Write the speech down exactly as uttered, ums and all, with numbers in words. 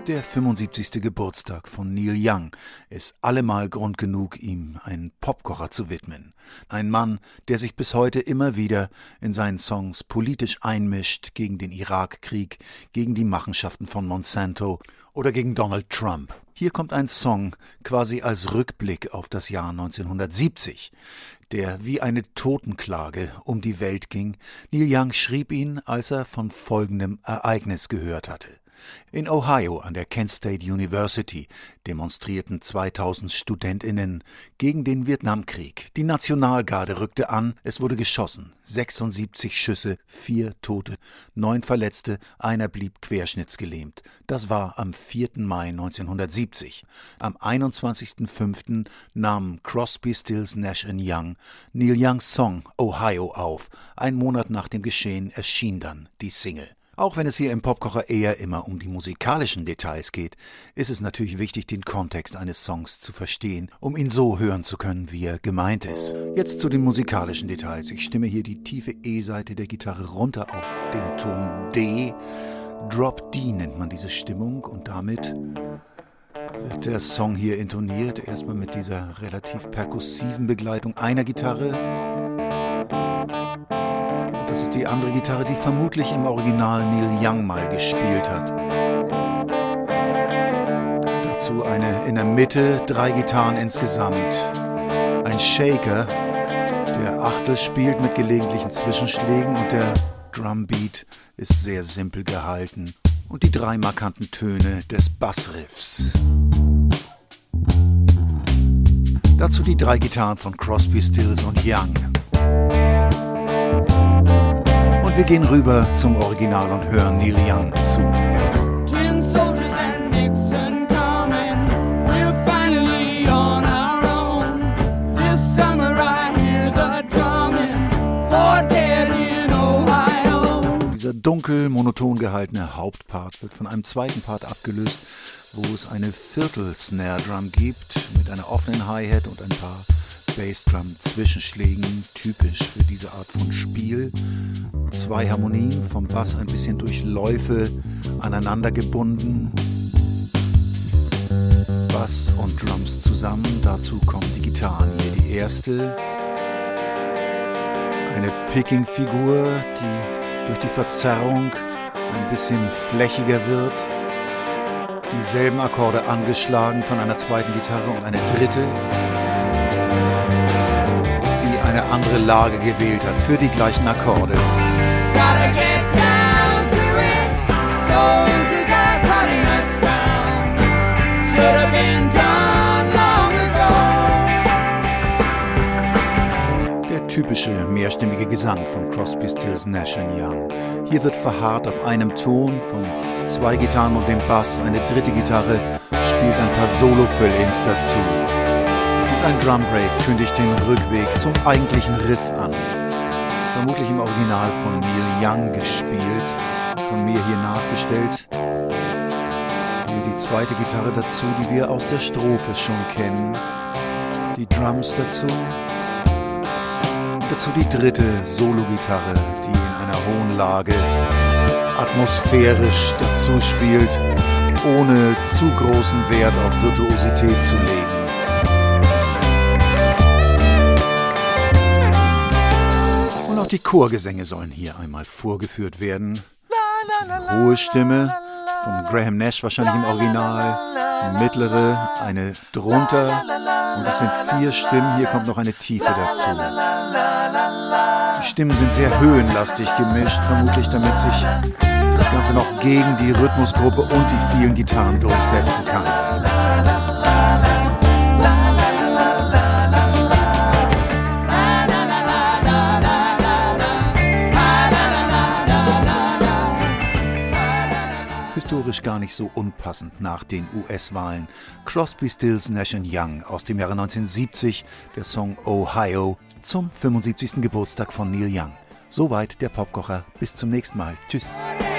Der fünfundsiebzigste Geburtstag von Neil Young ist allemal Grund genug, ihm einen Popkocher zu widmen. Ein Mann, der sich bis heute immer wieder in seinen Songs politisch einmischt gegen den Irakkrieg, gegen die Machenschaften von Monsanto oder gegen Donald Trump. Hier kommt ein Song quasi als Rückblick auf das Jahr neunzehnhundertsiebzig, der wie eine Totenklage um die Welt ging. Neil Young schrieb ihn, als er von folgendem Ereignis gehört hatte. In Ohio an der Kent State University demonstrierten zweitausend StudentInnen gegen den Vietnamkrieg. Die Nationalgarde rückte an, es wurde geschossen. sechsundsiebzig Schüsse, vier Tote, neun Verletzte, einer blieb querschnittsgelähmt. Das war am vierten Mai neunzehnhundertsiebzig. Am einundzwanzigsten fünften nahmen Crosby, Stills, Nash and Young Neil Youngs Song Ohio auf. Ein Monat nach dem Geschehen erschien dann die Single. Auch wenn es hier im Popkocher eher immer um die musikalischen Details geht, ist es natürlich wichtig, den Kontext eines Songs zu verstehen, um ihn so hören zu können, wie er gemeint ist. Jetzt zu den musikalischen Details. Ich stimme hier die tiefe E-Seite der Gitarre runter auf den Ton D. Drop D nennt man diese Stimmung und damit wird der Song hier intoniert. Erstmal mit dieser relativ perkussiven Begleitung einer Gitarre. Das ist die andere Gitarre, die vermutlich im Original Neil Young mal gespielt hat. Dazu eine in der Mitte, drei Gitarren insgesamt. Ein Shaker, der Achtel spielt mit gelegentlichen Zwischenschlägen und der Drumbeat ist sehr simpel gehalten. Und die drei markanten Töne des Bassriffs. Dazu die drei Gitarren von Crosby, Stills und Young. Und wir gehen rüber zum Original und hören Neil Young zu. Dieser dunkel, monoton gehaltene Hauptpart wird von einem zweiten Part abgelöst, wo es eine Viertel-Snare-Drum gibt mit einer offenen Hi-Hat und ein paar Bassdrum-Zwischenschlägen, typisch für diese Art von Spiel. Zwei Harmonien, vom Bass ein bisschen durch Läufe aneinander gebunden. Bass und Drums zusammen, dazu kommen die Gitarren. Hier die erste, eine Picking-Figur, die durch die Verzerrung ein bisschen flächiger wird. Dieselben Akkorde angeschlagen von einer zweiten Gitarre und eine dritte, die eine andere Lage gewählt hat für die gleichen Akkorde. Der typische mehrstimmige Gesang von Crosby, Stills, Nash and Young. Hier wird verharrt auf einem Ton von zwei Gitarren und dem Bass. Eine dritte Gitarre spielt ein paar Solo-Fill-Ins dazu. Ein Drumbreak kündigt den Rückweg zum eigentlichen Riff an. Vermutlich im Original von Neil Young gespielt, von mir hier nachgestellt. Hier die zweite Gitarre dazu, die wir aus der Strophe schon kennen. Die Drums dazu. Und dazu die dritte Solo-Gitarre, die in einer hohen Lage atmosphärisch dazu spielt, ohne zu großen Wert auf Virtuosität zu legen. Die Chorgesänge sollen hier einmal vorgeführt werden. Die hohe Stimme von Graham Nash wahrscheinlich im Original, die mittlere, eine drunter und es sind vier Stimmen, hier kommt noch eine Tiefe dazu. Die Stimmen sind sehr höhenlastig gemischt, vermutlich damit sich das Ganze noch gegen die Rhythmusgruppe und die vielen Gitarren durchsetzen kann. Historisch gar nicht so unpassend nach den U S-Wahlen. Crosby, Stills, Nash and Young aus dem Jahre neunzehnhundertsiebzig, der Song Ohio zum fünfundsiebzigsten Geburtstag von Neil Young. Soweit der Popkocher. Bis zum nächsten Mal. Tschüss.